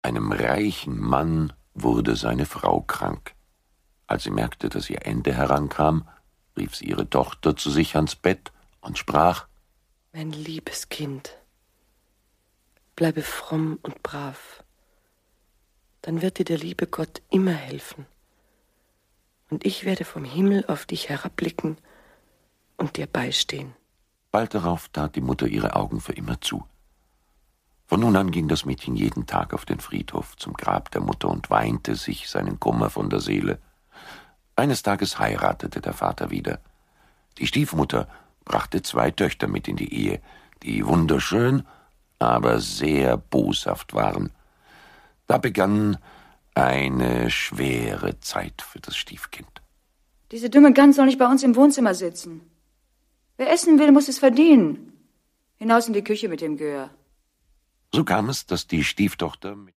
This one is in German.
einem reichen Mann wurde seine Frau krank. Als sie merkte, dass ihr Ende herankam, rief sie ihre Tochter zu sich ans Bett und sprach: Mein liebes Kind, bleibe fromm und brav, dann wird dir der liebe Gott immer helfen. Und ich werde vom Himmel auf dich herabblicken und dir beistehen. Bald darauf tat die Mutter ihre Augen für immer zu. Von nun an ging das Mädchen jeden Tag auf den Friedhof zum Grab der Mutter und weinte sich seinen Kummer von der Seele. Eines Tages heiratete der Vater wieder. Die Stiefmutter brachte 2 Töchter mit in die Ehe, die wunderschön, aber sehr boshaft waren. Da begann eine schwere Zeit für das Stiefkind. Diese dumme Gans soll nicht bei uns im Wohnzimmer sitzen. Wer essen will, muss es verdienen. Hinaus in die Küche mit dem Gör. So kam es, dass die Stieftochter